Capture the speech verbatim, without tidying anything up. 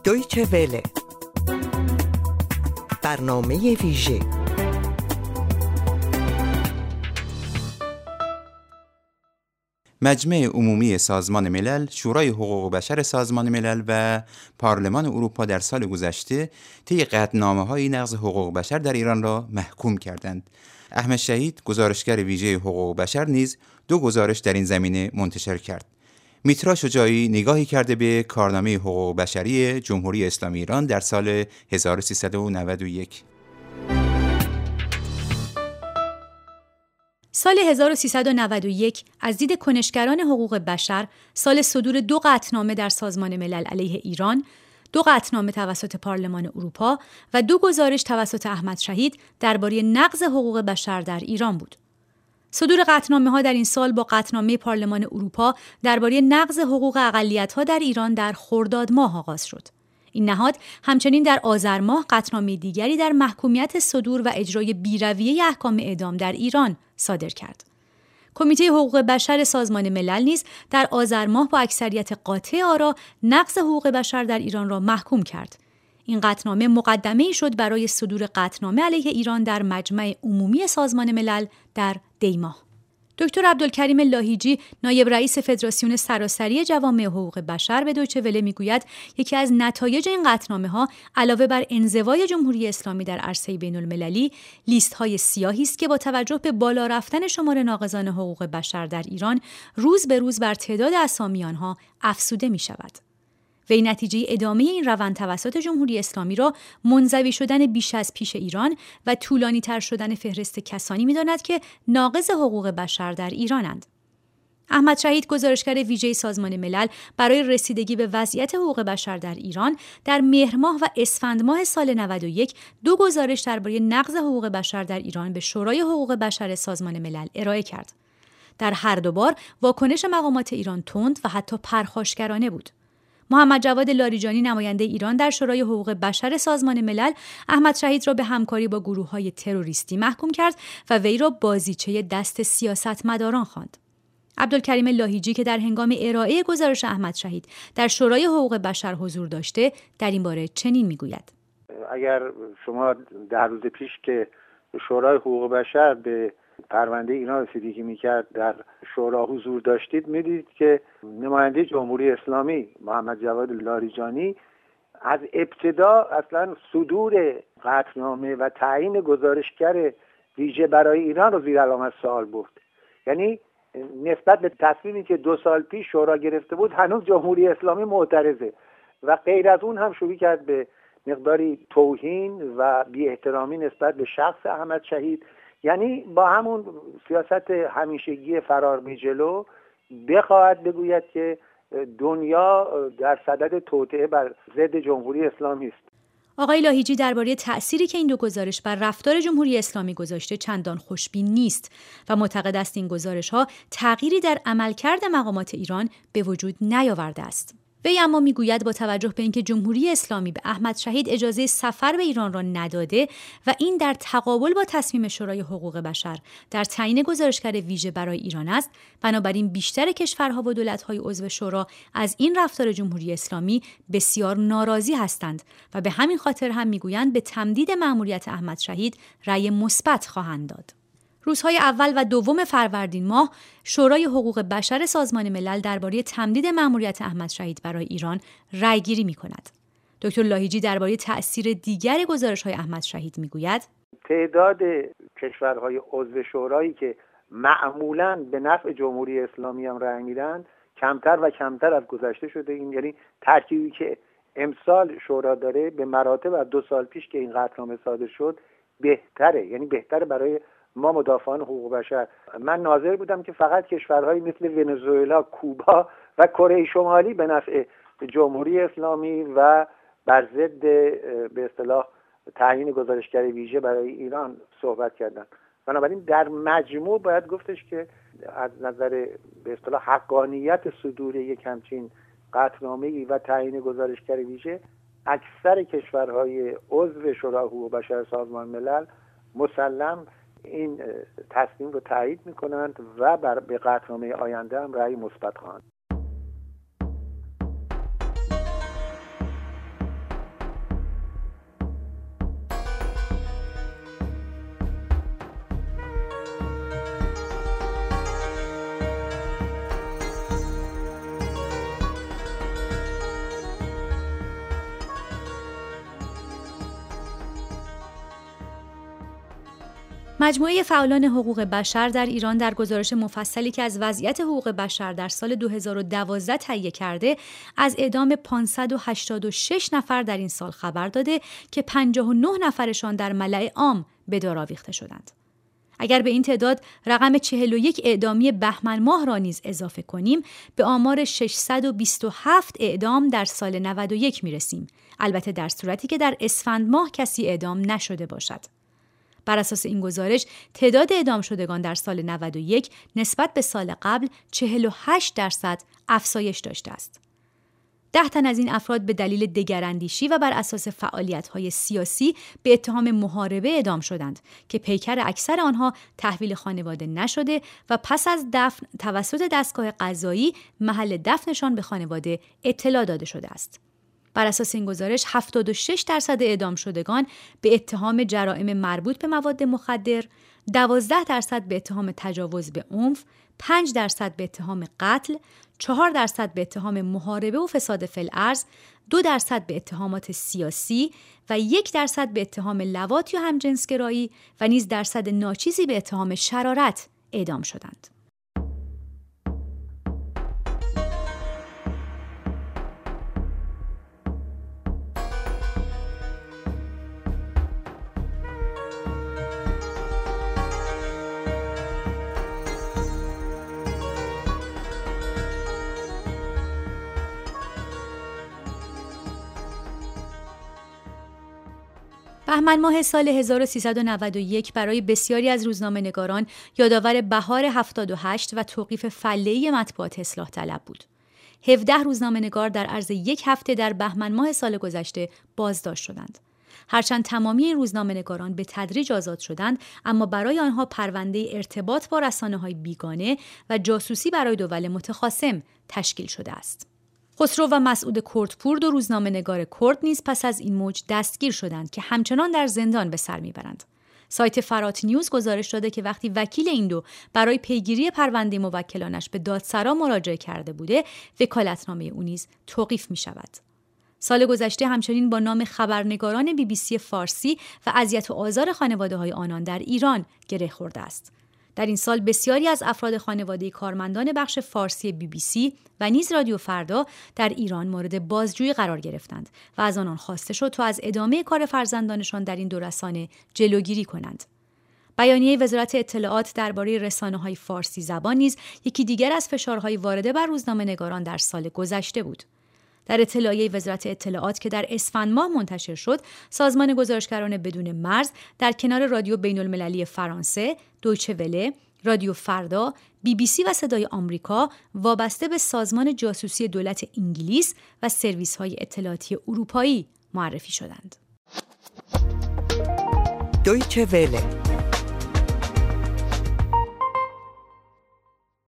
دویچه وله، برنامه ویژه. مجمع عمومی سازمان ملل، شورای حقوق بشر سازمان ملل و پارلمان اروپا در سال گذشته طی قطعنامه‌های نقض حقوق بشر در ایران را محکوم کردند. احمد شهید، گزارشگر ویژه حقوق بشر، نیز دو گزارش در این زمینه منتشر کرد. میترا شجاعی نگاهی کرده به کارنامه حقوق بشری جمهوری اسلامی ایران در سال هزار و سیصد و نود و یک. سال هزار و سیصد و نود و یک از دید کنشگران حقوق بشر سال صدور دو قطعنامه در سازمان ملل علیه ایران، دو قطعنامه توسط پارلمان اروپا و دو گزارش توسط احمد شهید درباره نقض حقوق بشر در ایران بود. صدور قطعنامه‌ها در این سال با قطعنامه پارلمان اروپا درباره نقض حقوق اقلیت‌ها در ایران در خرداد ماه آغاز شد. این نهاد همچنین در آذر ماه قطعنامه دیگری در محکومیت صدور و اجرای بی‌رویه احکام اعدام در ایران صادر کرد. کمیته حقوق بشر سازمان ملل نیز در آذر ماه با اکثریت قاطع آرا نقض حقوق بشر در ایران را محکوم کرد. این قطعنامه مقدمه‌ای شد برای صدور قطعنامه علیه ایران در مجمع عمومی سازمان ملل در دی ماه. دکتر عبدالکریم لاهیجی، نایب رئیس فدراسیون سراسری جوامع حقوق بشر، به دویچه وله میگوید یکی از نتایج این قطعنامه‌ها علاوه بر انزوای جمهوری اسلامی در عرصه بین‌المللی، لیست‌های سیاهی است که با توجه به بالا رفتن شمار ناقضان حقوق بشر در ایران روز به روز بر تعداد اسامی آنها افزوده می‌شود. وی نتیجه ادامه این روند توسط جمهوری اسلامی را منزوی شدن بیش از پیش ایران و طولانی تر شدن فهرست کسانی می‌داند که ناقض حقوق بشر در ایرانند. احمد شهید، گزارشگر ویژه سازمان ملل برای رسیدگی به وضعیت حقوق بشر در ایران، در مهر ماه و اسفند ماه سال نود و یک دو گزارش درباره نقض حقوق بشر در ایران به شورای حقوق بشر سازمان ملل ارائه کرد. در هر دو بار واکنش مقامات ایران تند و حتی پرخاشگرانه بود. محمد جواد لاریجانی، نماینده ایران در شورای حقوق بشر سازمان ملل، احمد شهید را به همکاری با گروه‌های تروریستی محکوم کرد و وی را بازیچه دست سیاستمداران خواند. عبدالکریم لاهیجی که در هنگام ارائه گزارش احمد شهید در شورای حقوق بشر حضور داشته، در این باره چنین میگوید: اگر شما ده روز پیش که شورای حقوق بشر به پرونده ایران رسیدگی میکرد در شورا حضور داشتید، میدید که نماینده جمهوری اسلامی محمد جواد لاریجانی از ابتدا اصلا صدور قطعنامه و تعیین گزارشگر ویژه برای ایران رو زیر علامت سوال برد. یعنی نسبت به تصمیمی که دو سال پیش شورا گرفته بود هنوز جمهوری اسلامی معترضه و غیر از اون هم شروع کرد به مقداری توهین و بی احترامی نسبت به شخص احمد شهید. یعنی با همون سیاست همیشگی فرار به جلو بخواهد بگوید که دنیا در صدد توطئه بر ضد جمهوری اسلامی است. آقای لاهیجی درباره تأثیری که این دو گزارش بر رفتار جمهوری اسلامی گذاشته چندان خوشبین نیست و معتقد است این گزارش‌ها تغییری در عملکرد مقامات ایران به وجود نیاورده است. وی اما میگوید با توجه به اینکه جمهوری اسلامی به احمد شهید اجازه سفر به ایران را نداده و این در تقابل با تصمیم شورای حقوق بشر در تعیین گزارشگر ویژه برای ایران است، بنابراین بیشتر کشورها و دولت‌های عضو شورا از این رفتار جمهوری اسلامی بسیار ناراضی هستند و به همین خاطر هم میگویند به تمدید مأموریت احمد شهید رأی مثبت خواهند داد. روزهای اول و دوم فروردین ماه شورای حقوق بشر سازمان ملل درباره تمدید مأموریت احمد شهید برای ایران رأیگیری می‌کند. دکتر لاهیجی درباره تأثیر دیگر گزارش‌های احمد شهید می‌گوید: تعداد کشورهای عضو شورایی که معمولاً به نفع جمهوری اسلامی هم رأی میدن کمتر و کمتر از گذشته شده. این یعنی ترکیبی که امسال شورا داره به مراتب از دو سال پیش که این قطعنامه صادر شد بهتره. یعنی بهتره برای ما مدافعان حقوق بشر. من ناظر بودم که فقط کشورهایی مثل ونزوئلا، کوبا و کره شمالی به نفع جمهوری اسلامی و بر ضد به اصطلاح تعیین گزارشگر ویژه برای ایران صحبت کردن. بنابراین در مجموع باید گفتش که از نظر به اصطلاح حقانیت صدور یک همچین قطعنامه‌ای و تعیین گزارشگر ویژه اکثر کشورهای عضو شورای حقوق بشر سازمان ملل مسلم این تصمیم رو تایید می‌کنند و بر به قطعنامه آینده هم رأی مثبت خواهند. مجموعه فعالان حقوق بشر در ایران در گزارش مفصلی که از وضعیت حقوق بشر در سال دو هزار و دوازده تهیه کرده، از اعدام پانصد و هشتاد و شش نفر در این سال خبر داده که پنجاه و نه نفرشان در ملأ عام به دار آویخته شدند. اگر به این تعداد رقم چهل و یک اعدامی بهمن ماه را نیز اضافه کنیم، به آمار ششصد و بیست و هفت اعدام در سال نود و یک میرسیم، البته در صورتی که در اسفند ماه کسی اعدام نشده باشد. بر اساس این گزارش، تعداد اعدام شدگان در سال نود و یک نسبت به سال قبل چهل و هشت درصد افزایش داشته است. ده تن از این افراد به دلیل دگراندیشی و بر اساس فعالیت‌های سیاسی به اتهام محاربه اعدام شدند که پیکر اکثر آنها تحویل خانواده نشده و پس از دفن توسط دستگاه قضایی محل دفنشان به خانواده اطلاع داده شده است. بر اساس این گزارش، هفتاد و شش درصد اعدام شدگان به اتهام جرائم مربوط به مواد مخدر، دوازده درصد به اتهام تجاوز به عنف، پنج درصد به اتهام قتل، چهار درصد به اتهام محاربه و فساد فی الارض، دو درصد به اتهامات سیاسی و یک درصد به اتهام لواط یا همجنسگرایی و نیز درصد ناچیزی به اتهام شرارت اعدام شدند. بهمن ماه سال هزار و سیصد و نود و یک برای بسیاری از روزنامه‌نگاران یادآور بهار هفتاد و هشت و توقیف فله‌ای مطبوعات اصلاح طلب بود. هفده روزنامه‌نگار در عرض یک هفته در بهمن ماه سال گذشته بازداشت شدند. هرچند تمامی این روزنامه‌نگاران به تدریج آزاد شدند، اما برای آنها پرونده ارتباط با رسانه‌های بیگانه و جاسوسی برای دول متخاصم تشکیل شده است. خسرو و مسعود کردپور، دو روزنامه‌نگار کرد، نیز پس از این موج دستگیر شدند که همچنان در زندان به سر میبرند. سایت فرات نیوز گزارش داده که وقتی وکیل این دو برای پیگیری پرونده موکلانش به دادسرا مراجعه کرده بوده، وکالتنامه او نیز توقیف می شود. سال گذشته همچنین با نام خبرنگاران بی بی سی فارسی و اذیت و آزار خانواده‌های آنان در ایران گره خورده است. در این سال بسیاری از افراد خانواده کارمندان بخش فارسی بی بی سی و نیز رادیو فردا در ایران مورد بازجویی قرار گرفتند و از آنان خواسته شد تا از ادامه کار فرزندانشان در این دو رسانه جلوگیری کنند. بیانیه وزارت اطلاعات درباره رسانه‌های فارسی زبان نیز یکی دیگر از فشارهای وارده بر روزنامه‌نگاران در سال گذشته بود. در اطلاعیه وزارت اطلاعات که در اسفند ماه منتشر شد، سازمان گزارشگران بدون مرز در کنار رادیو بین‌المللی فرانسه، دویچه وله، رادیو فردا، بی بی سی و صدای آمریکا وابسته به سازمان جاسوسی دولت انگلیس و سرویس‌های اطلاعاتی اروپایی معرفی شدند. دویچه وله